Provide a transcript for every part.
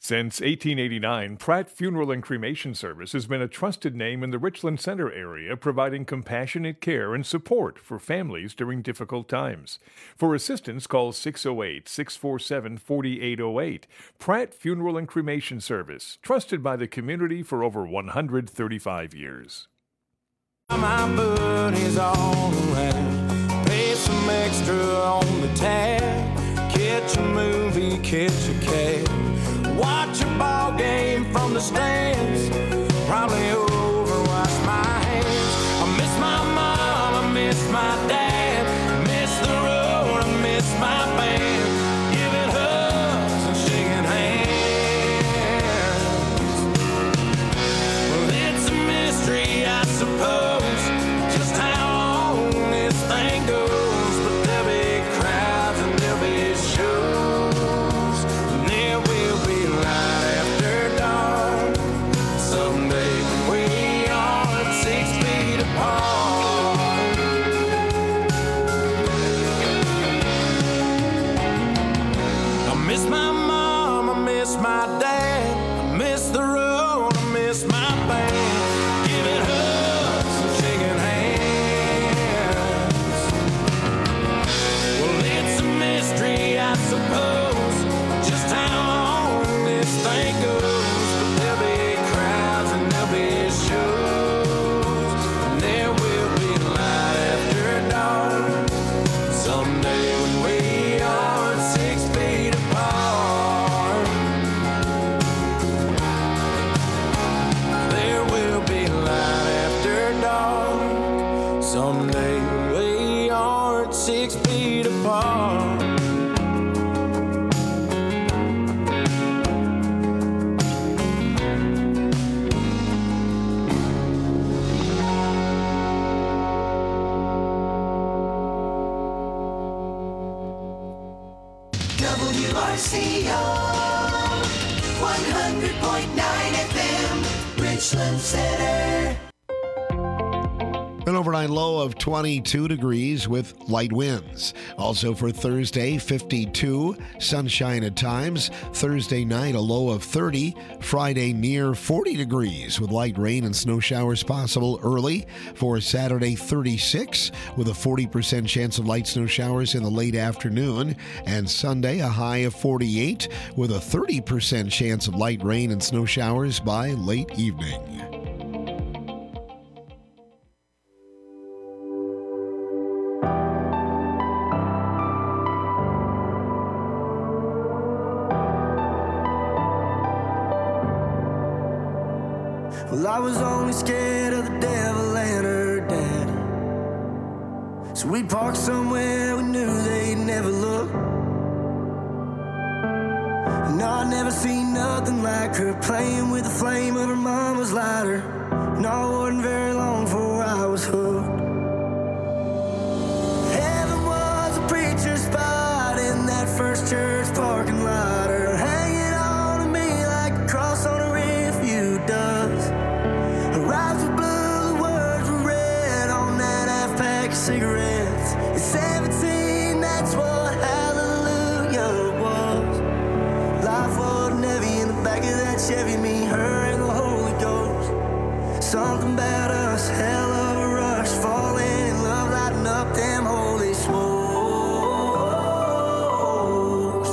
Since 1889, Pratt Funeral and Cremation Service has been a trusted name in the Richland Center area, providing compassionate care and support for families during difficult times. For assistance, call 608-647-4808. Pratt Funeral and Cremation Service, trusted by the community for over 135 years. My money's all around. Pay some extra on the tab. Catch a movie, catch a cab. Watch a ball game from the stands. Probably overwash my hands. I miss my mom, I miss my dad. Miss the road, I miss my band. Giving hugs and shaking hands. Well, it's a mystery, I suppose, just how long this thing goes. But there'll be crowds and there'll be shows. And there will be light after dawn. Someday we are 6 feet apart. I miss my mom, I miss my dad. I miss the road, I miss my band. Giving hugs and shaking hands. Well, it's a mystery, I suppose, just how long this thing goes. But there'll be crowds and there'll be shows. And there will be light after dawn. Someday when we are 6 feet apart. There will be light after dawn. Someday we are 6 feet apart. WRCO 100.9 FM, Richland Center. An overnight low of 22 degrees with light winds. Also for Thursday, 52, sunshine at times. Thursday night, a low of 30. Friday, near 40 degrees with light rain and snow showers possible early. For Saturday, 36 with a 40% chance of light snow showers in the late afternoon. And Sunday, a high of 48 with a 30% chance of light rain and snow showers by late evening. Well, I was only scared of the devil and her dad. So we parked somewhere we knew they'd never look. No, I never seen nothing like her playing with the flame of her mama's lighter. No, it wasn't very long before I was hooked. Heaven was a preacher's spot in that first church parking lot. Her hanging on to me like a cross on a refuge does. Her eyes were blue, the words were red on that half pack of cigarettes. At 17, that's what hallelujah was. Life wasn't heavy in the back of that Chevy, me, her, and the Holy Ghost. Something about us, hell of a rush, falling in love, lighting up them holy smokes.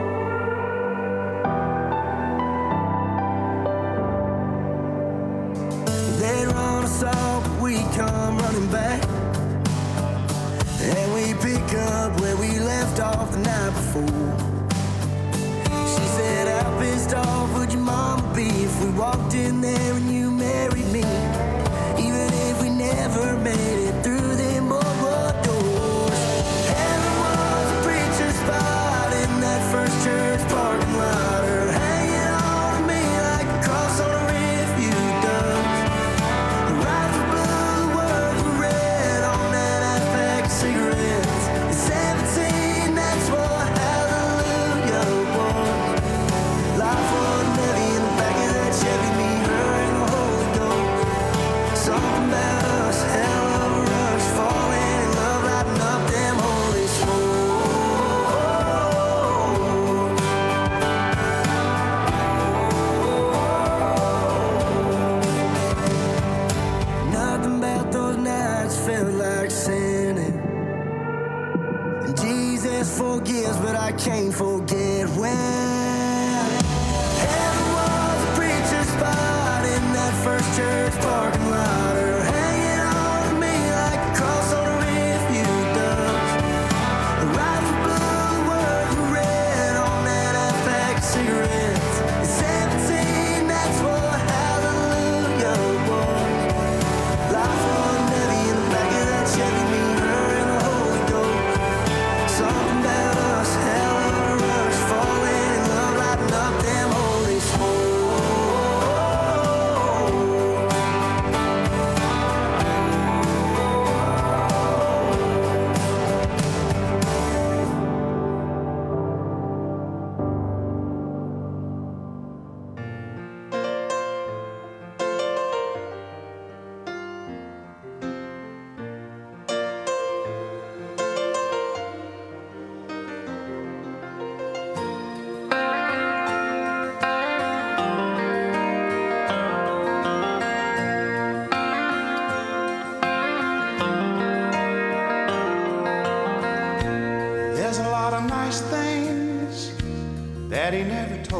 They run us off, but we come running back. And we pick up where we left off the night before. She said, how pissed off would your mama be if we walked in there and you married me? Even if we never made it through them boardwalk doors. Heaven was a preacher's spot in that first church parking lot. Her hanging on to me like a cross on a refuge does. Her eyes were blue, the words were red on that half pack of cigarettes. At 17, that's what hallelujah was. Life wasn't heavy in the back of that Chevy, me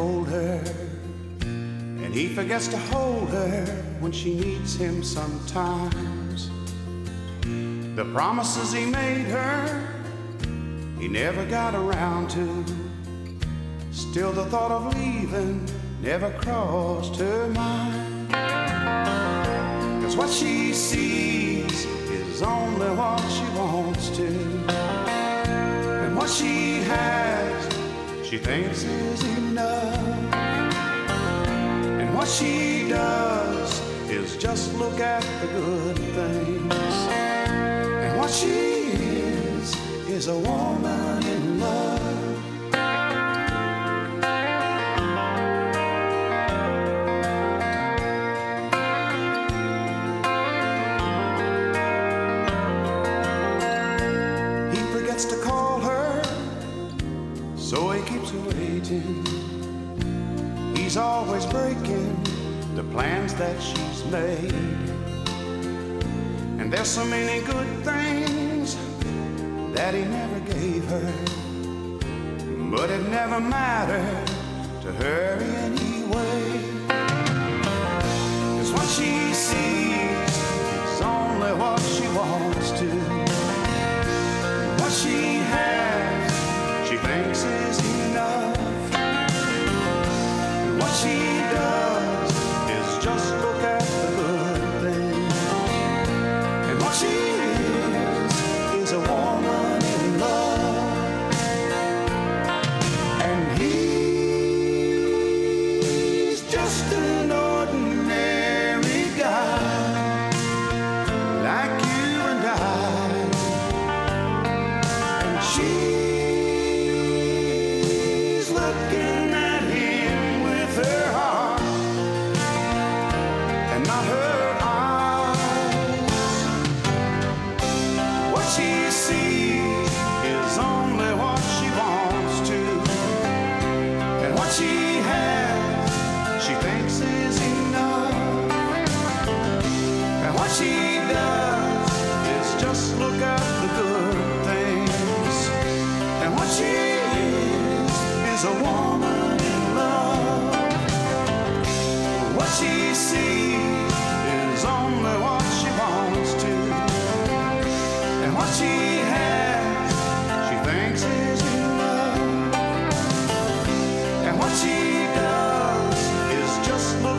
told her, and he forgets to hold her when she needs him sometimes. The promises he made her, he never got around to. Still the thought of leaving never crossed her mind. 'Cause what she sees is only what she wants to, and what she has she thinks is enough. And what she does is just look at the good things. And what she is a woman in love. He forgets to call her, so he keeps her waiting. He's always breaking the plans that she's made. And there's so many good things that he never gave her, but it never mattered to her anyway. 'Cause what she sees is only what she wants to. What she has she thinks is enough. And what she does is just look at the good things. And what she is a woman in love. And he's just an ordinary guy, like you and I. And she's looking at him with her heart and not her eyes. What she sees is only what she wants to, and what she has she thinks is enough. And what she does is just look at the good things. And what she is a woman in love. What she sees is only what she wants to, and what she has she thinks is enough. And what she does is just look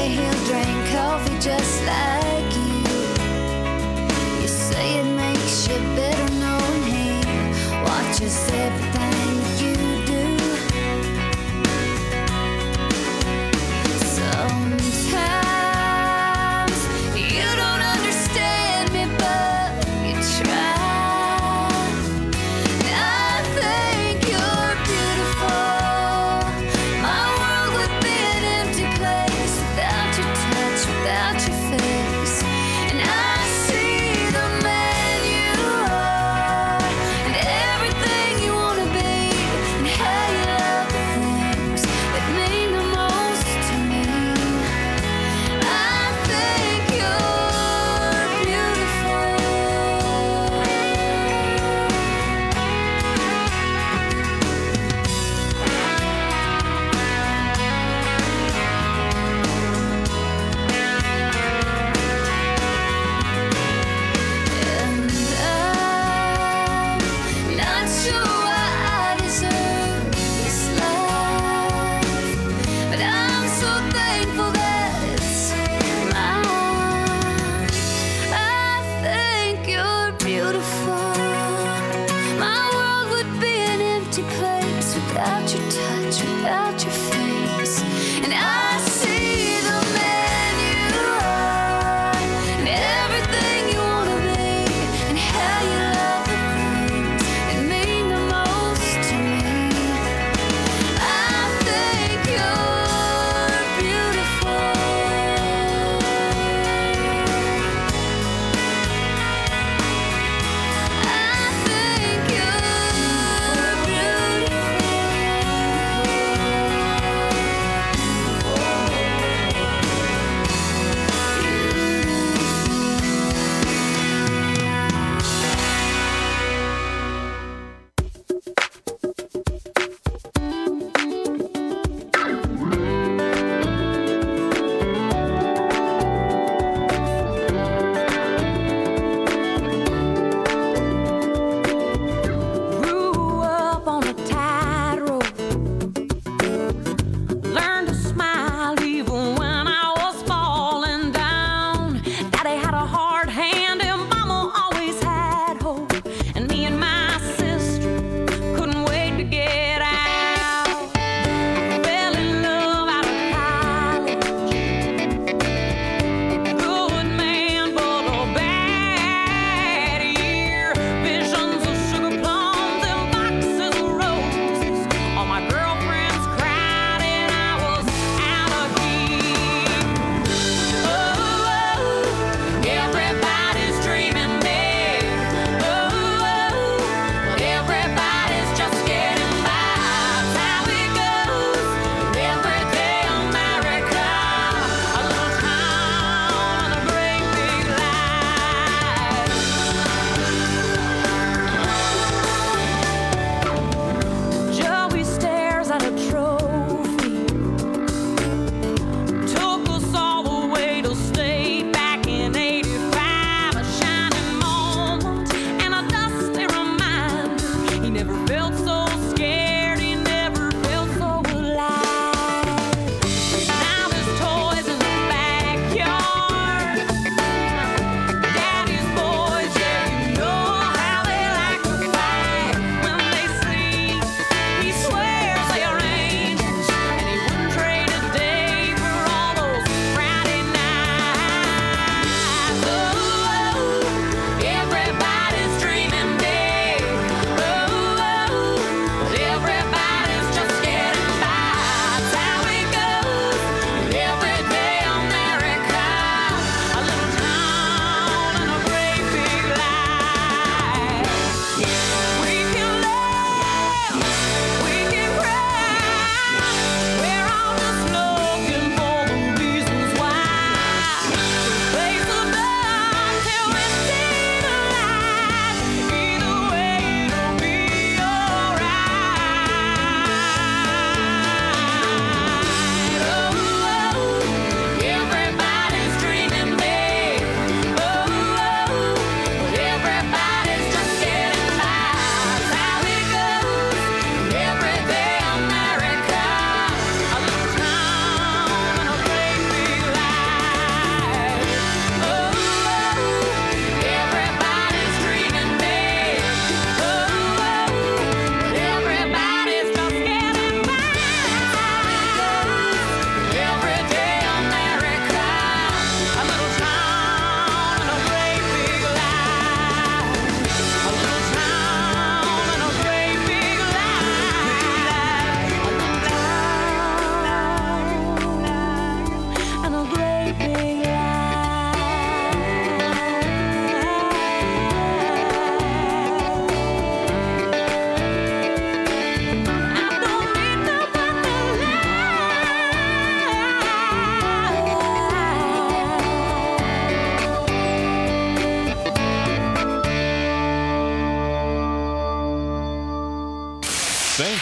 say he'll drink coffee just like you. You say it makes you better knowing he watches everything that you do. Sometimes you don't understand me, but you try. I think you're beautiful. My world would be an empty place without your touch, without your face. And I see the man you are and everything you wanna be.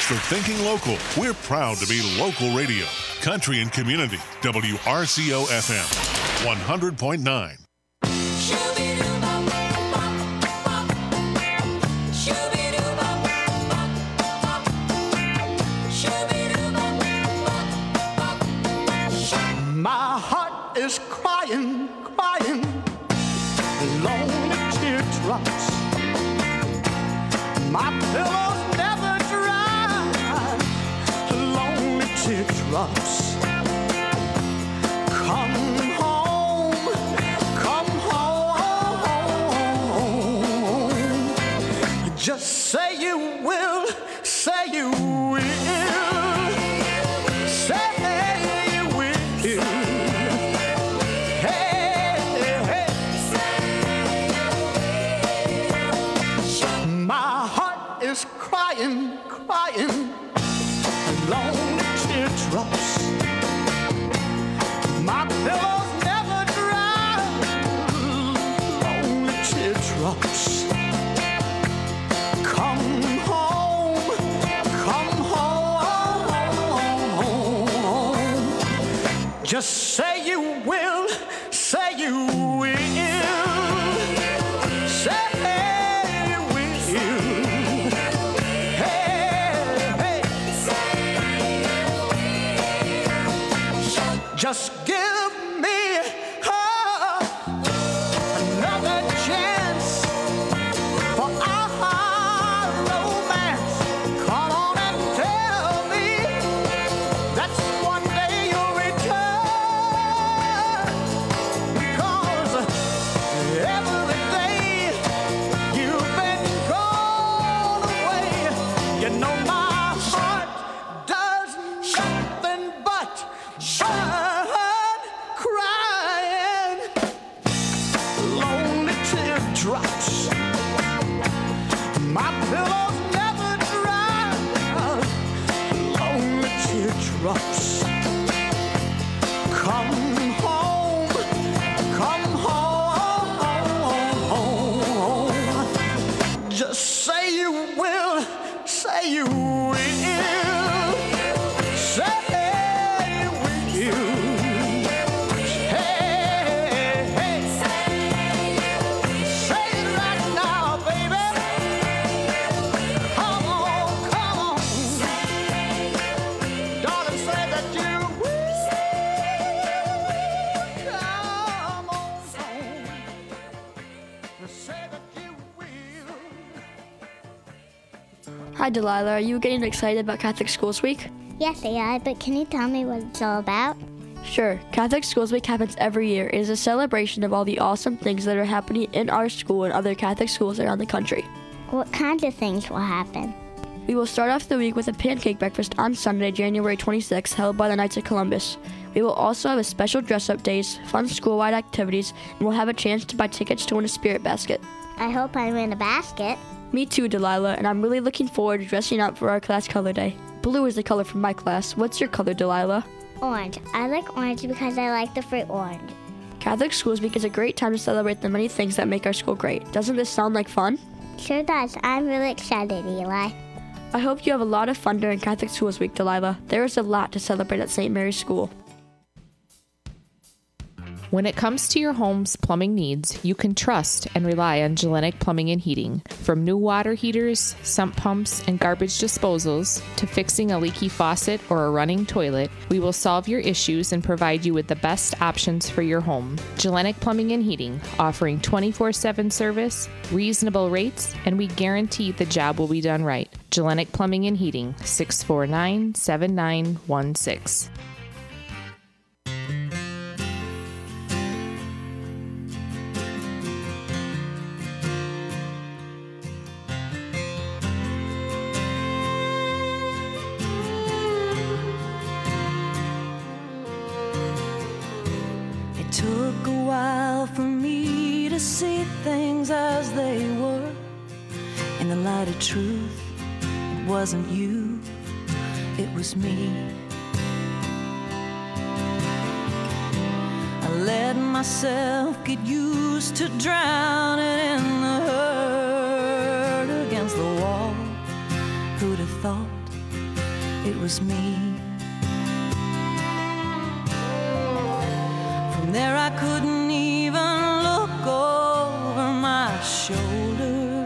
Thanks for thinking local. We're proud to be local radio. Country and Community. WRCO FM 100.9. My heart is crying, crying, lonely teardrops. My pillow's never dry, lonely teardrops. Come home, come home. Just say you will, say you will. Crying, crying, lonely teardrops. My pillow's never dry, lonely teardrops. Come home, come home. Just say you will, say you will. Just give me another chance for our romance. Come on and tell me that one day you'll return. Because every day you've been gone away, you know my heart does nothing but burn. Drops. My pillow's never dry, lonely teardrops. Come home, come home. Just say you will, say you will. Say you will. Hi, Delilah. Are you getting excited about Catholic Schools Week? Yes, I am, but can you tell me what it's all about? Sure. Catholic Schools Week happens every year. It is a celebration of all the awesome things that are happening in our school and other Catholic schools around the country. What kinds of things will happen? We will start off the week with a pancake breakfast on Sunday, January 26th, held by the Knights of Columbus. We will also have a special dress-up days, fun school-wide activities, and we'll have a chance to buy tickets to win a spirit basket. I hope I win a basket. Me too, Delilah, and I'm really looking forward to dressing up for our class color day. Blue is the color for my class. What's your color, Delilah? Orange. I like orange because I like the fruit orange. Catholic Schools Week is a great time to celebrate the many things that make our school great. Doesn't this sound like fun? Sure does. I'm really excited, Eli. I hope you have a lot of fun during Catholic Schools Week, Delilah. There is a lot to celebrate at St. Mary's School. When it comes to your home's plumbing needs, you can trust and rely on Gellenic Plumbing and Heating. From new water heaters, sump pumps, and garbage disposals, to fixing a leaky faucet or a running toilet, we will solve your issues and provide you with the best options for your home. Gellenic Plumbing and Heating, offering 24/7 service, reasonable rates, and we guarantee the job will be done right. Gellenic Plumbing and Heating, 649-7916. Took a while for me to see things as they were. In the light of truth, it wasn't you, it was me. I let myself get used to drowning in the hurt against the wall. Who'd have thought was me. From there I couldn't even look over my shoulder.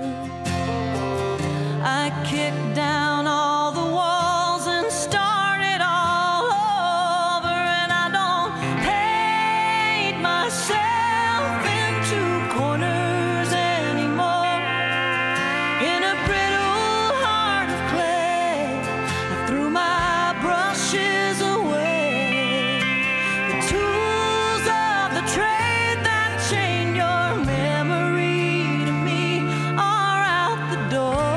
I kicked down all the walls and started all over, and I don't hate myself into corners anymore. In a brittle heart of clay, I threw my brushes away. The tools of the trade that chained your memory to me are out the door.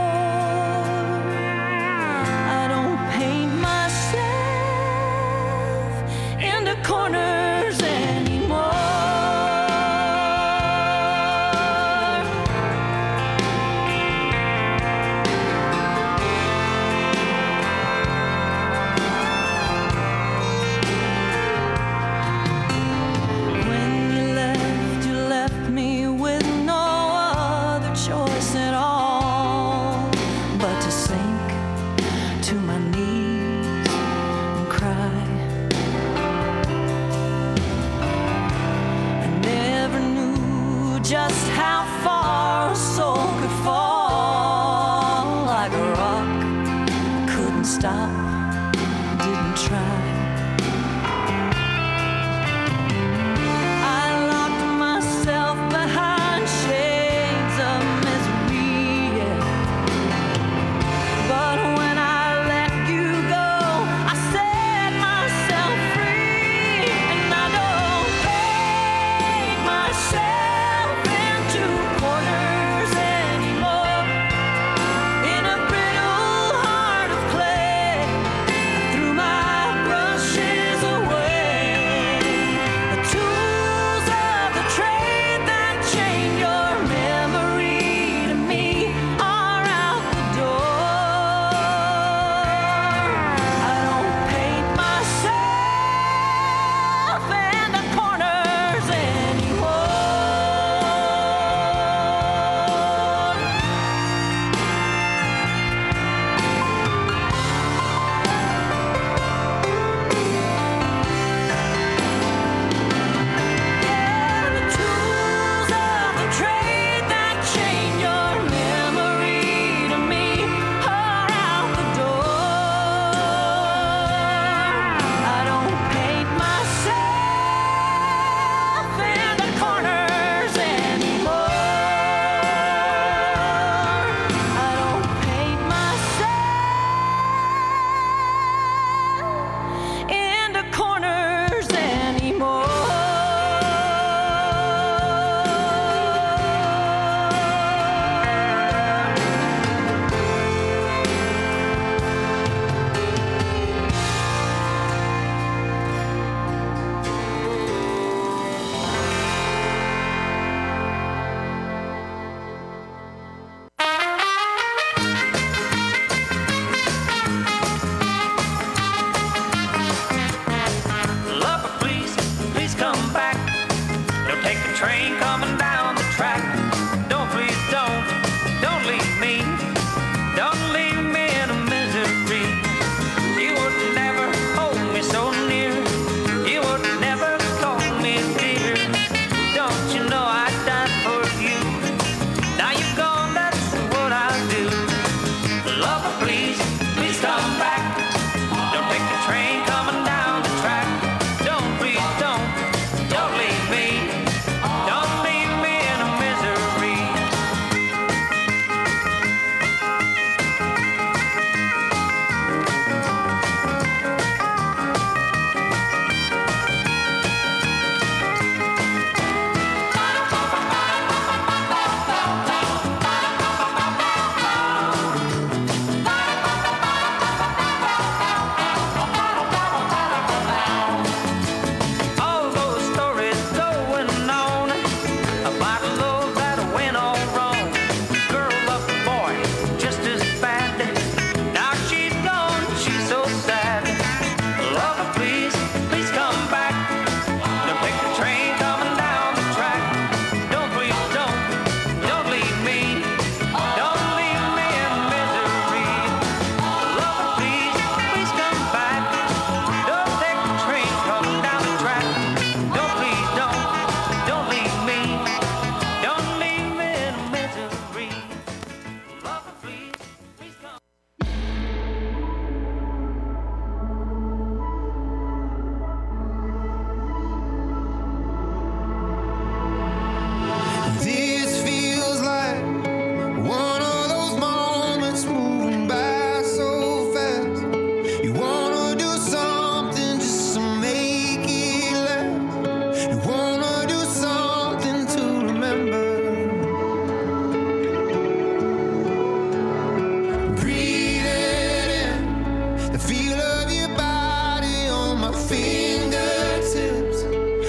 I don't paint myself into corners anymore.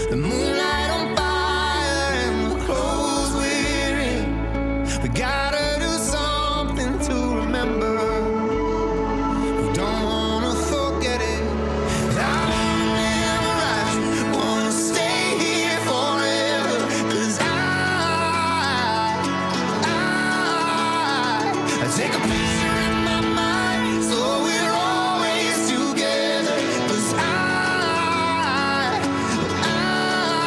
The moonlight on fire and the clothes we're in. We gotta do something to remember. We don't wanna forget it. I wanna memorize, wanna stay here forever. 'Cause I take a picture in my mind so we're always together. 'Cause I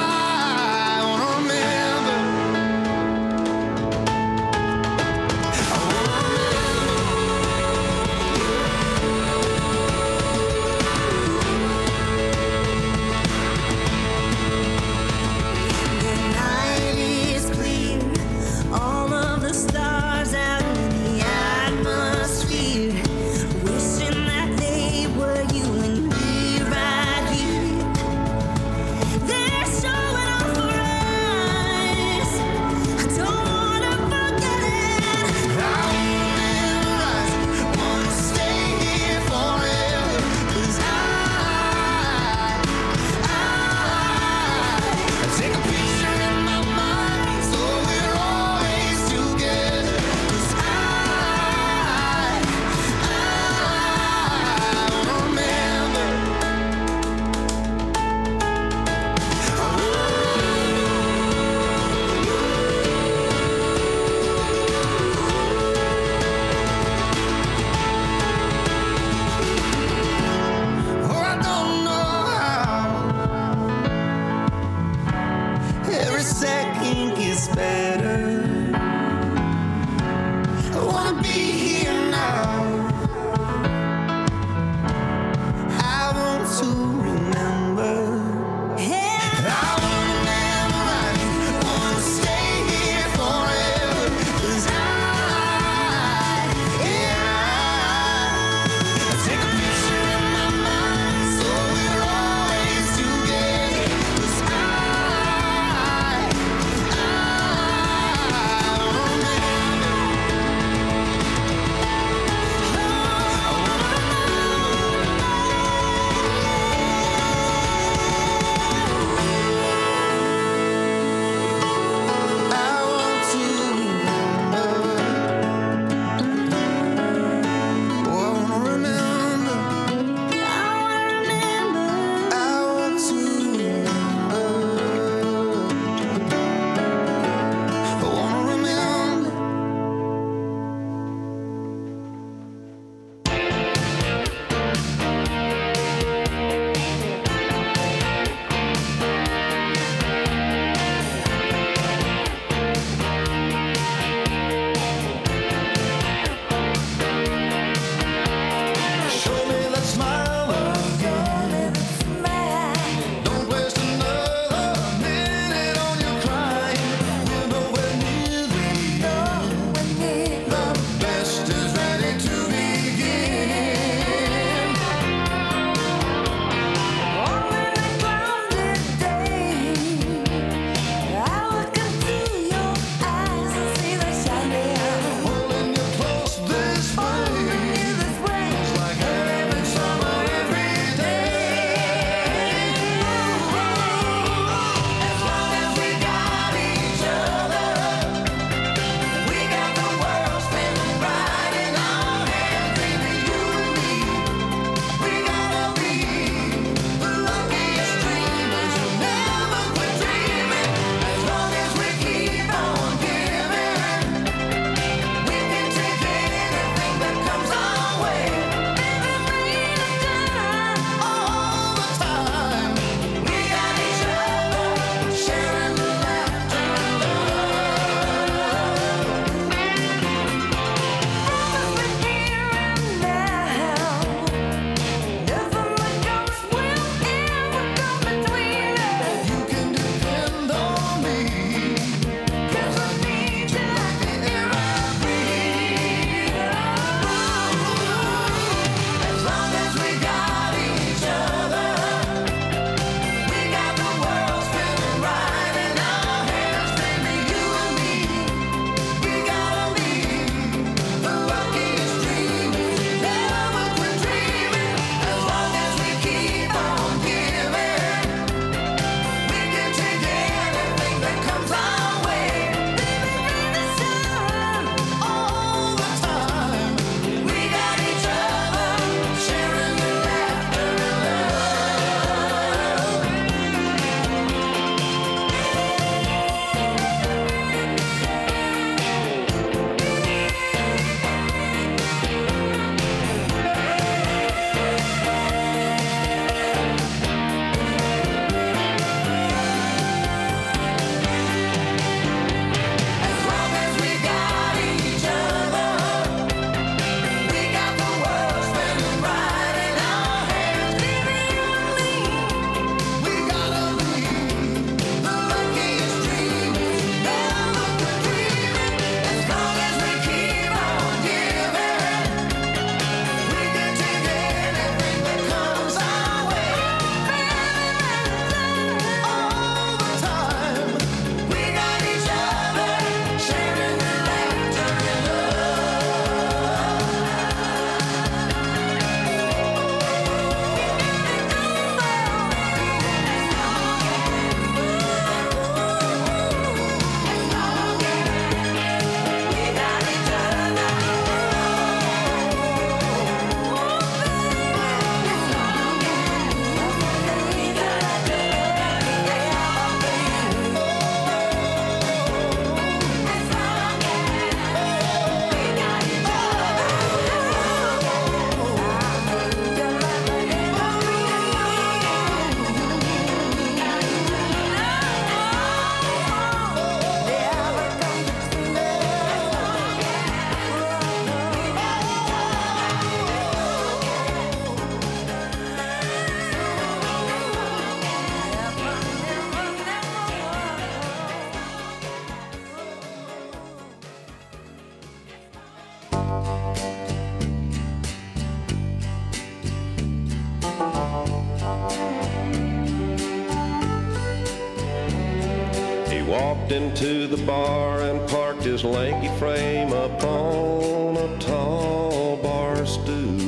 walked into the bar and parked his lanky frame upon a tall bar stool.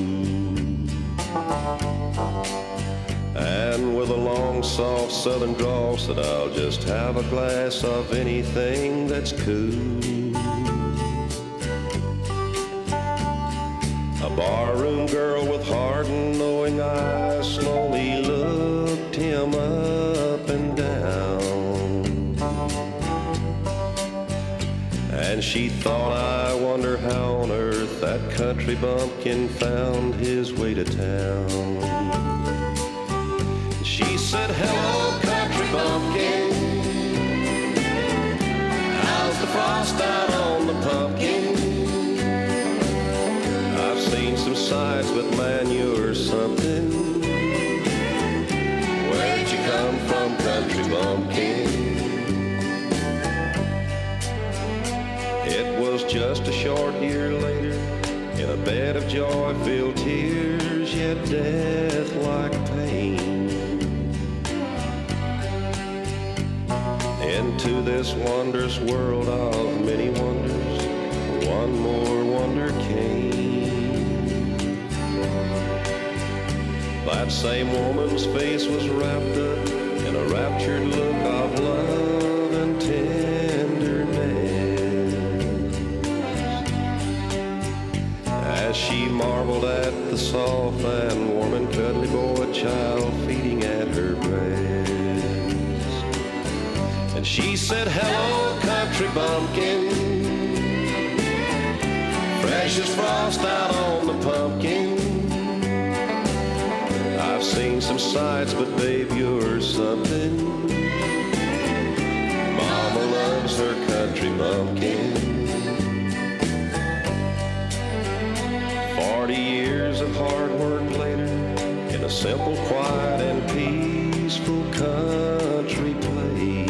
And with a long, soft southern drawl said, I'll just have a glass of anything that's cool. A barroom girl with hard and knowing eyes slowly looked him up and down. And she thought, I wonder how on earth that country bumpkin found his way to town. She said, hello, country bumpkin. How's the frost out on the pumpkin? I've seen some sights, but man, you're something. Where'd you come from, country bumpkin? It was just a short year later, in a bed of joy-filled tears, yet death-like pain. Into this wondrous world of many wonders, one more wonder came. That same woman's face was wrapped up in a raptured look of love and tenderness, as she marveled at the soft and warm and cuddly boy child feeding at her breast. And she said, hello, country bumpkin. Fresh as frost out on the pumpkin. I've seen some sights, but babe, you're something. Mama loves her country bumpkin. 40 years of hard work later, in a simple, quiet, and peaceful country place,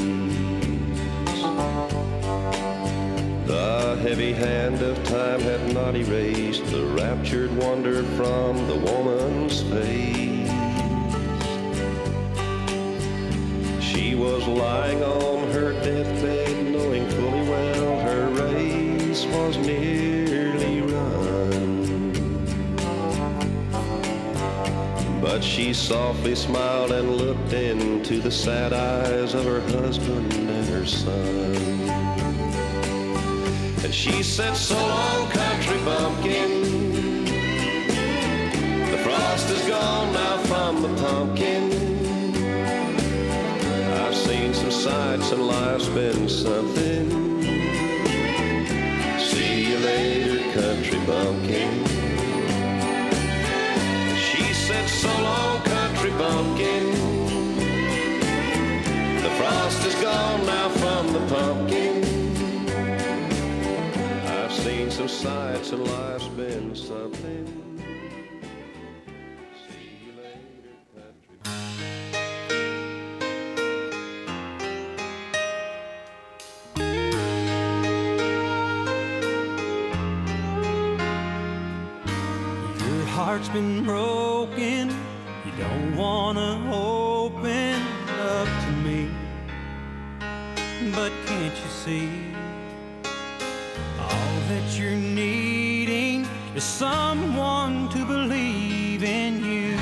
the heavy hand of time had not erased the raptured wonder from the woman's face. She was lying on her deathbed, knowing fully well her race was nearly run. But she softly smiled and looked into the sad eyes of her husband and her son. And she said, so long, country bumpkin. The frost is gone now from the pumpkin. I've seen some sights and life's been something. See you later, country bumpkin. She said, so long, country bumpkin. The frost is gone now from the pumpkin. Seen some sights and life's been something. See you later, country. Your heart's been broken. You don't wanna open up to me, but can't you see? All that you're needing is someone to believe in you.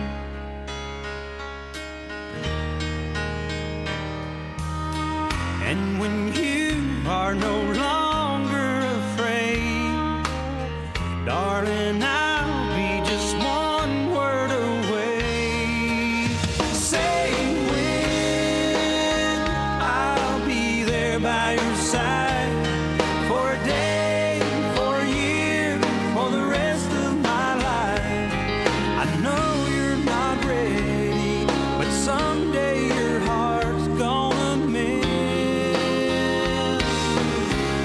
And when you are no longer afraid, darling, I'll be just one word away. Say when, I'll be there by your side. For a day, for a year, for the rest of my life. I know you're not ready, but someday your heart's gonna mend.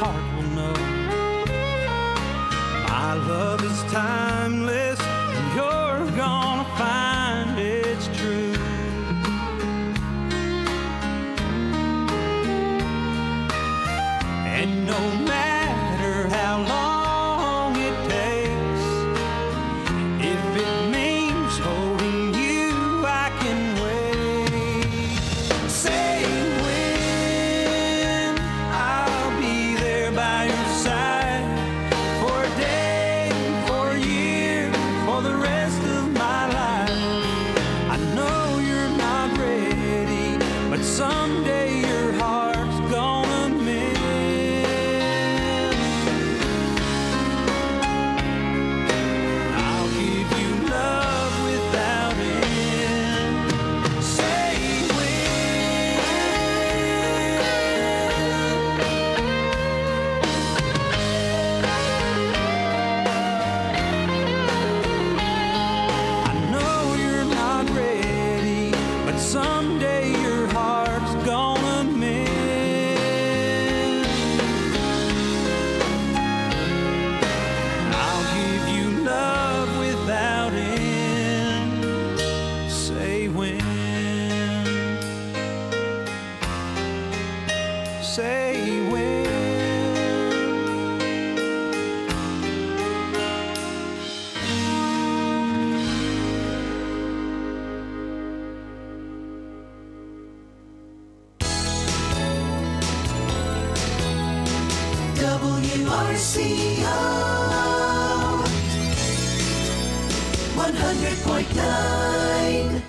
heart will know. My love is timeless, and you're gonna find it's true. And no matter how long it takes, if it means holding you, I can wait. Say when I'll be there by your side for a day, for a year, for the rest of my life. I know you're not ready, but someday your heart's gonna mend. I'll give you love without end. Say when. I know you're not ready, but someday your heart's gonna mend. I'll give you love without end. Say when. Say when. WRCO 100.9.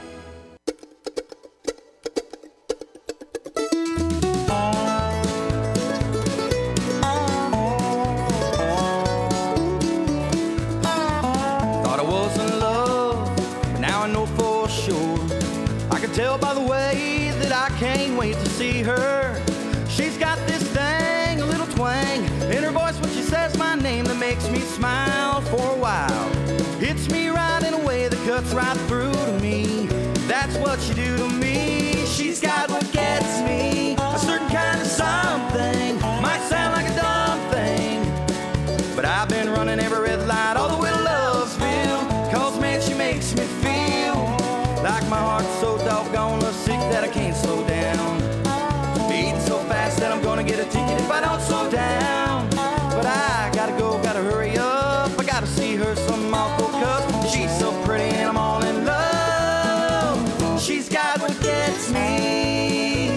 Thought I was in love, but now I know for sure. I can tell by the way that I can't wait to see her. She's got this thing, a little twang in her voice when she says my name that makes me smile for a while. Hits me right in a way that cuts right through to me. That's what you do to me. She's got what gets me, a certain kind of something. Might sound like a dumb thing, but I've been running every red light all the way to Love'sville. Cause man, she makes me feel like my heart's so doggone sick that I can't slow down. Beating so fast that I'm gonna get a ticket if I don't slow down. But I gotta go, gotta hurry up. I gotta see her some awful cause she's so pretty and I'm all in love. She's got what gets me.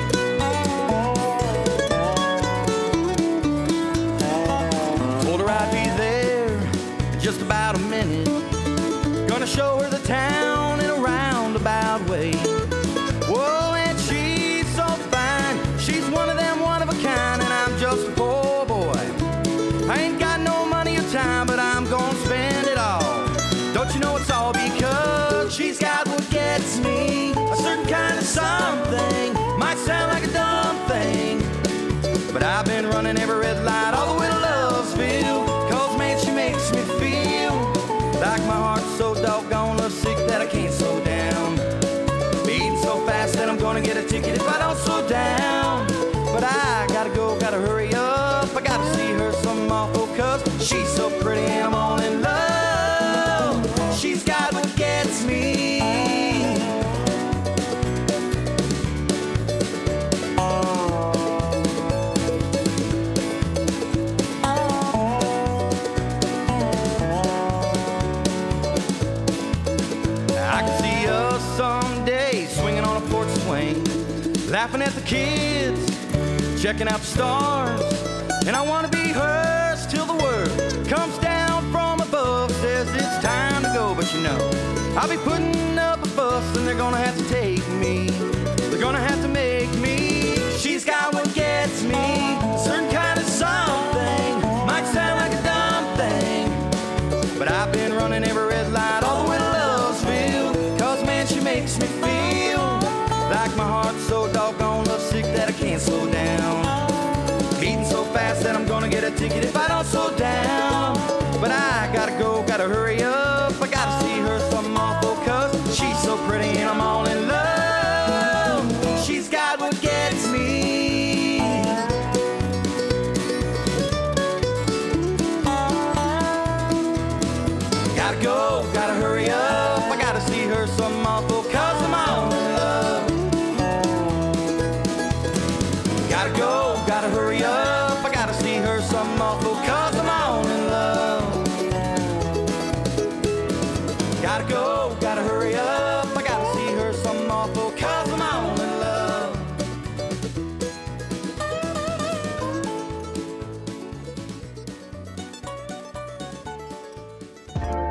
Told her I'd be there in just about a minute. Gonna show her the town in a roundabout way. Whoa, and she's so fine. She's one of them, one of a kind, and I'm just a poor boy. I ain't got no money or time, but I'm gonna spend it all. Don't you know it's all because she's got what gets me, a certain kind of something. Might sound like a dumb thing, but I've been running every red light all the way to Love'sville. Cause man, she makes me feel like my heart's so doggone sick that I can't slow down. Beating so fast that I'm gonna get a ticket if I don't slow down. But I gotta go, gotta hurry up. I gotta see her some awful cause she's so pretty and I'm all in love. She's got what gets me. I can see us someday swinging on a porch swing, laughing at the kids, checking out the stars. And I wanna be hers till the world comes down from above, says it's time to go. But you know, I'll be putting up a fuss and they're gonna have to take me. They're gonna have to make me. She's got what gets me, a certain kind of something. Might sound like a dumb thing, but I've been running every red light all the way to Love'sville. Cause man, she makes me feel like my heart's so doggone lovesick that I can't slow down. Beating so fast that I'm gonna get a ticket if I don't slow down. But I gotta go, gotta hurry up. I gotta see her some awful cause she's so pretty and I'm all in love. She's got what gets me.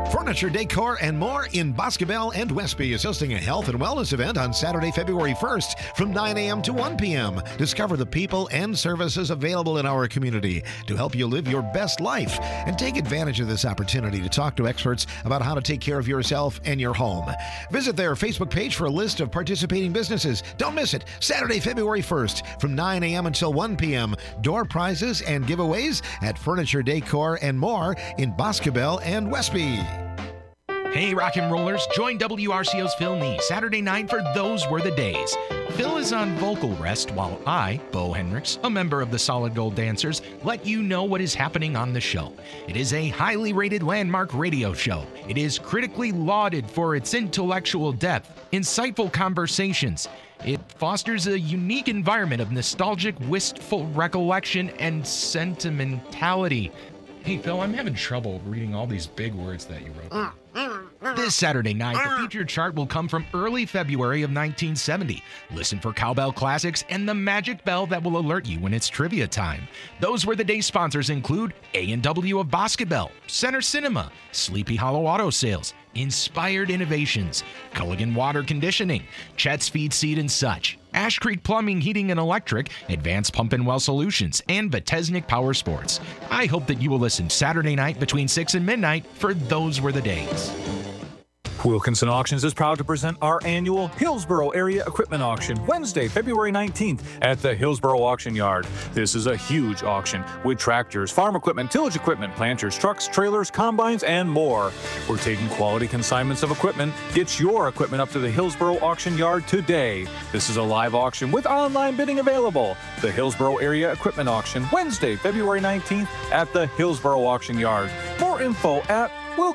Furniture, Decor, and More in Boscobel and Westby is hosting a health and wellness event on Saturday, February 1st from 9 a.m. to 1 p.m. Discover the people and services available in our community to help you live your best life and take advantage of this opportunity to talk to experts about how to take care of yourself and your home. Visit their Facebook page for a list of participating businesses. Don't miss it. Saturday, February 1st from 9 a.m. until 1 p.m. Door prizes and giveaways at Furniture, Decor, and More in Boscobel and Westby. Hey, rock and rollers, join WRCO's Phil Nee Saturday night for Those Were the Days. Phil is on vocal rest while I, Bo Hendricks, a member of the Solid Gold Dancers, let you know what is happening on the show. It is a highly rated landmark radio show. It is critically lauded for its intellectual depth, insightful conversations. It fosters a unique environment of nostalgic, wistful recollection and sentimentality. Hey, Phil, I'm having trouble reading all these big words that you wrote. This Saturday night, the featured chart will come from early February of 1970. Listen for cowbell classics and the magic bell that will alert you when it's trivia time. Those Were the Day sponsors include A&W of Boscobel, Center Cinema, Sleepy Hollow Auto Sales, Inspired Innovations, Culligan Water Conditioning, Chet's Feed Seed and Such, Ash Creek Plumbing, Heating and Electric, Advanced Pump and Well Solutions, and Vitesnik Power Sports. I hope that you will listen Saturday night between 6 and midnight for Those Were the Days. Wilkinson Auctions is proud to present our annual Hillsboro Area Equipment Auction, Wednesday, February 19th at the Hillsboro Auction Yard. This is a huge auction with tractors, farm equipment, tillage equipment, planters, trucks, trailers, combines, and more. We're taking quality consignments of equipment. Get your equipment up to the Hillsboro Auction Yard today. This is a live auction with online bidding available. The Hillsboro Area Equipment Auction, Wednesday, February 19th at the Hillsboro Auction Yard. More info at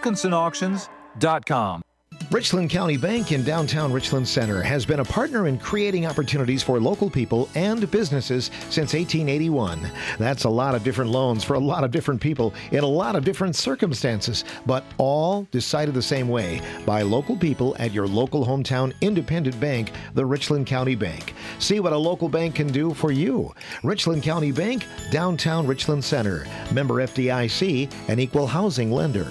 wilkinsonauctions.com. Richland County Bank in downtown Richland Center has been a partner in creating opportunities for local people and businesses since 1881. That's a lot of different loans for a lot of different people in a lot of different circumstances, but all decided the same way by local people at your local hometown independent bank, the Richland County Bank. See what a local bank can do for you. Richland County Bank, downtown Richland Center. Member FDIC, an equal housing lender.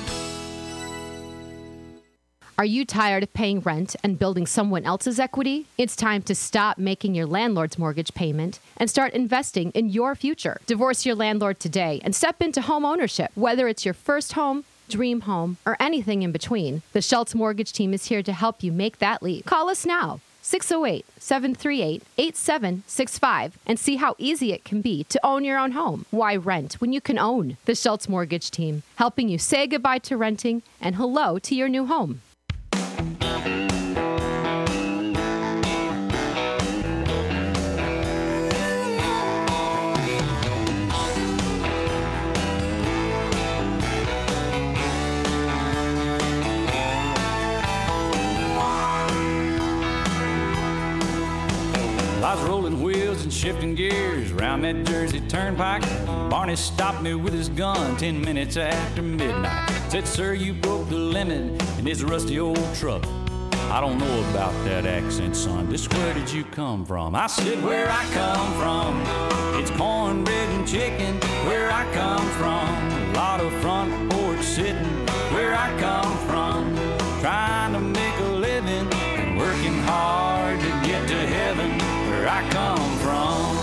Are you tired of paying rent and building someone else's equity? It's time to stop making your landlord's mortgage payment and start investing in your future. Divorce your landlord today and step into home ownership. Whether it's your first home, dream home, or anything in between, the Schultz Mortgage Team is here to help you make that leap. Call us now, 608-738-8765, and see how easy it can be to own your own home. Why rent when you can own? The Schultz Mortgage Team, helping you say goodbye to renting and hello to your new home. I was rolling wheels and shifting gears around that Jersey Turnpike. Barney stopped me with his gun 10 minutes after midnight. Said, sir, you broke the limit in this rusty old truck. I don't know about that accent, son. Just where did you come from? I said, where I come from, it's cornbread and chicken. Where I come from, a lot of front porch sitting. Where I come from, trying to make a living and working hard to get to heaven. Where I come from,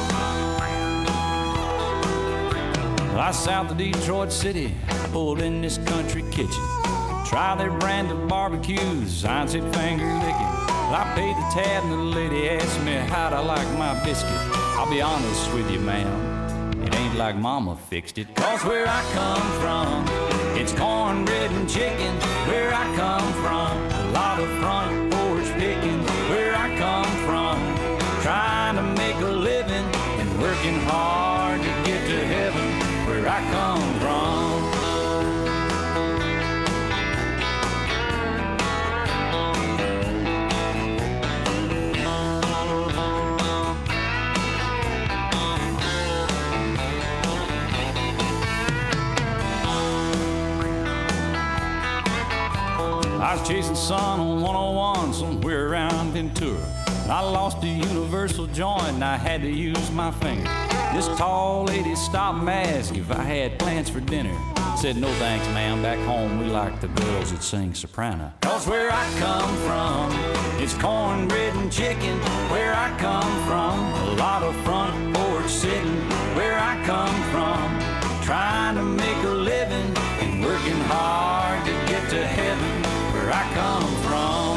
I south of Detroit City, pulled in this country kitchen. Try their brand of barbecues, I said finger licking. Well, I paid the tab and the lady asked me how'd I like my biscuit. I'll be honest with you, ma'am, it ain't like mama fixed it. Cause where I come from, it's cornbread and chicken. Where I come from, a lot of front porch picking. Where I come from, trying to make a living and working hard to get to heaven. Where I come from. I was chasing sun on 101 somewhere around Ventura. I lost a universal joint and I had to use my finger. This tall lady stopped and asked if I had plans for dinner. Said, no thanks, ma'am, back home we like the girls that sing soprano. 'Cause where I come from, it's cornbread and chicken. Where I come from, a lot of front porch sitting. Where I come from, trying to make a living and working hard to get to heaven. Where I come from.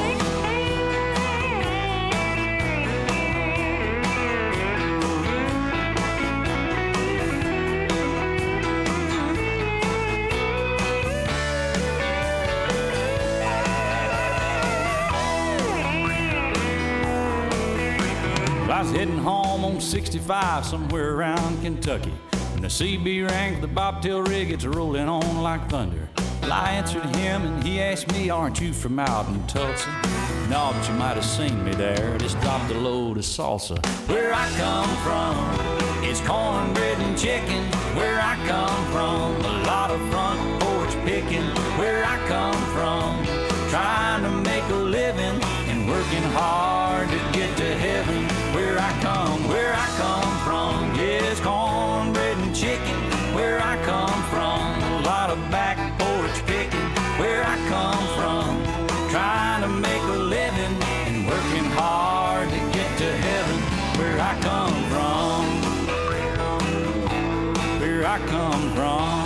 I was heading home on 65 somewhere around Kentucky when the CB rang for the bobtail rig. It's rolling on like thunder. Well, I answered him and he asked me, aren't you from out in Tulsa? No, but you might have seen me there. Just dropped a load of salsa. Where I come from, it's cornbread and chicken. Where I come from, a lot of front porch picking. Where I come from, trying to make a living and working hard to get to heaven. Where I come from, yes, cornbread and chicken. Where I come from, a lot of back porch picking. Where I come from, trying to make a living and working hard to get to heaven. Where I come from, where I come from,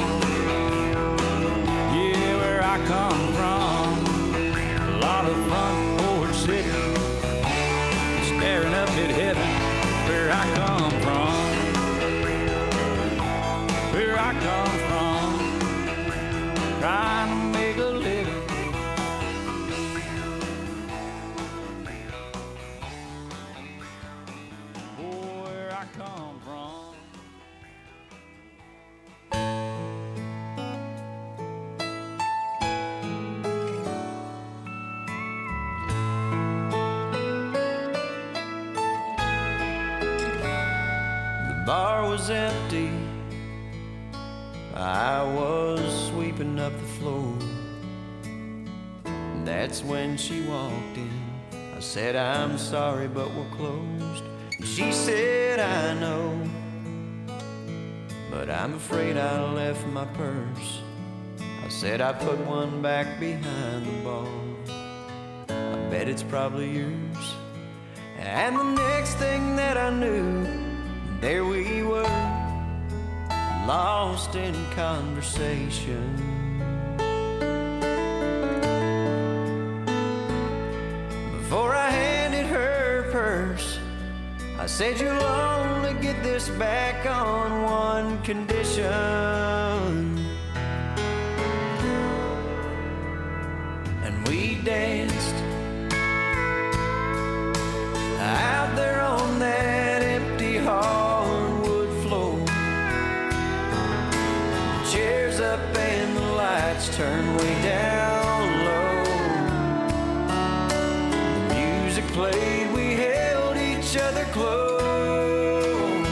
yeah, where I come from, a lot of front porch sitting, staring up at heaven. Where I come from, where I come from, trying to make a living. Oh, where I come from. The bar was empty. I was sweeping up the floor. That's when she walked in. I said, I'm sorry, but we're closed. And she said, I know, but I'm afraid I left my purse. I said, I put one back behind the bar. I bet it's probably yours. And the next thing that I knew, there we were, lost in conversation. Before I handed her purse, I said, you'll only get this back on one condition. And we danced out there on that empty hardwood floor. Chairs up and the lights turned way down low. The music played, we held each other close,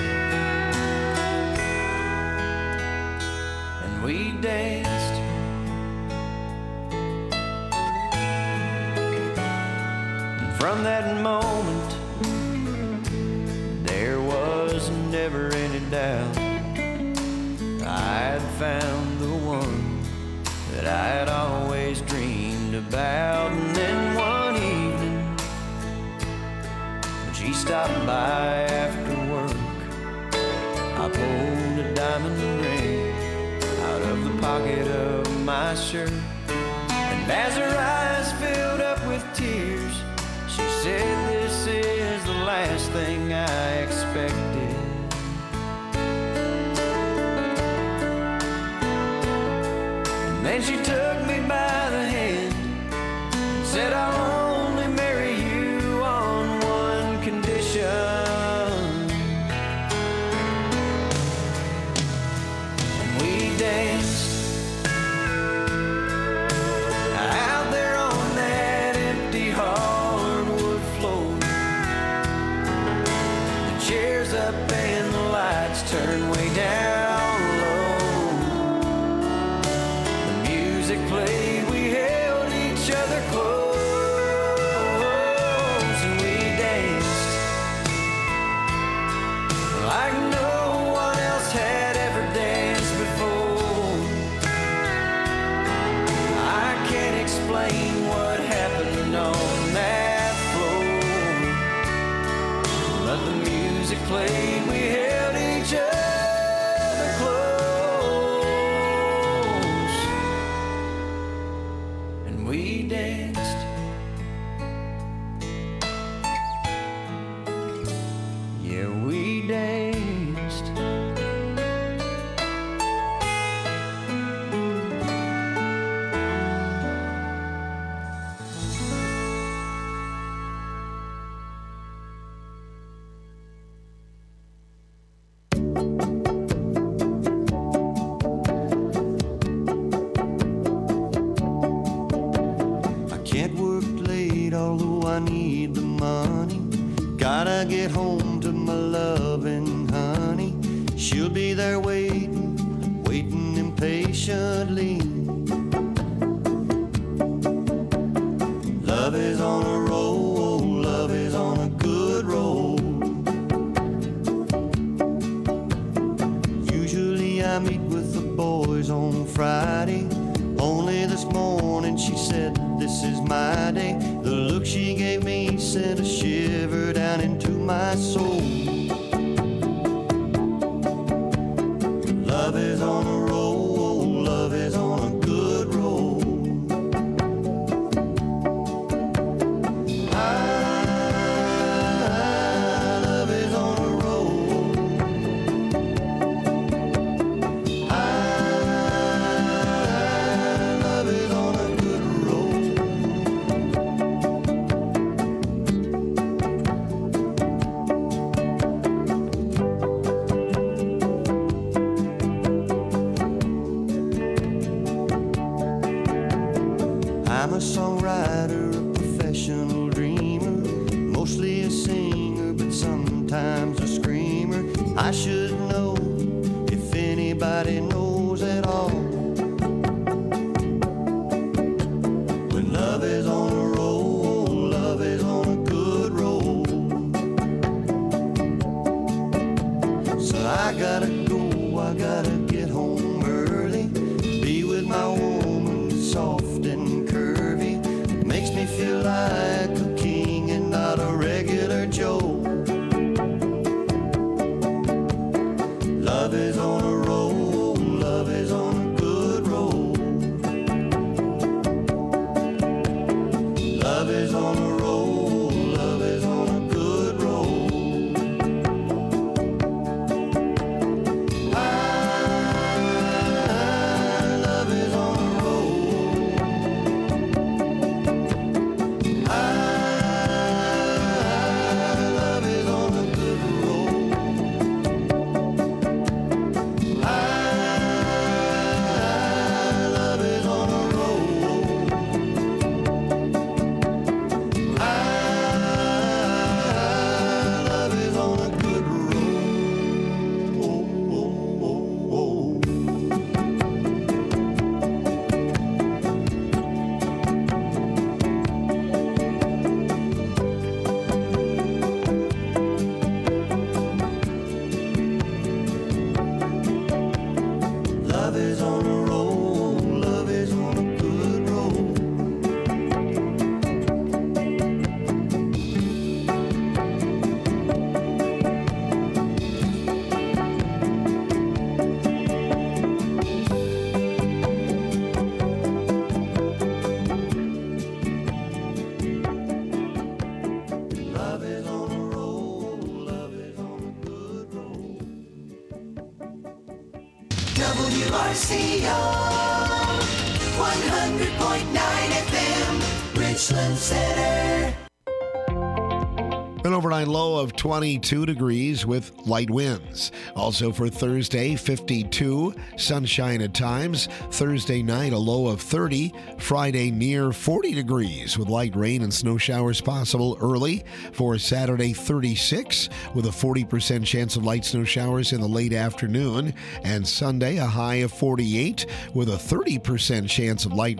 and we danced. And from that moment, there was never any doubt I'd found the one that I'd always dreamed about. And then one evening, when she stopped by after work, I pulled a diamond ring out of the pocket of my shirt. And as her eyes filled up with tears, she said, this is the last thing I expected. And then she took me by the hand and said, I'll only marry you on one condition. And we danced out there on that empty hardwood floor. The chairs up and the lights turned way down low. The music played, She'll be there waiting, waiting impatiently. Love is on a roll, love is on a good roll. Usually I meet with the boys on Friday. Only this morning she said, this is my day. The look she gave me sent a shiver down into my soul. Love is on a roll, love is on a good roll. Love is on a roll. Love is on a good roll. I'm a songwriter, a professional dreamer, mostly a singer, but sometimes a screamer. I should know if anybody knows at all. When love is on a roll, love is on a good roll. So I gotta go, I gotta get home early, be with my woman, soft and curvy. Makes me feel like a king and not a regular Joe. Love is on a roll, love is on a good roll. Love is on a roll, love is on a good roll. Love is on a roll. Love is on a good roll. Love is on a roll. Love is on a good Love is on a roll, love is on a good roll. Love is on a roll, love is on a good roll. WRCO 100.9 FM, Richland Center. An overnight low of 22 degrees with light winds. Also for Thursday, 52, sunshine at times. Thursday night, a low of 30. Friday, near 40 degrees with light rain and snow showers possible early. For Saturday, 36 with a 40% chance of light snow showers in the late afternoon. And Sunday, a high of 48 with a 30% chance of light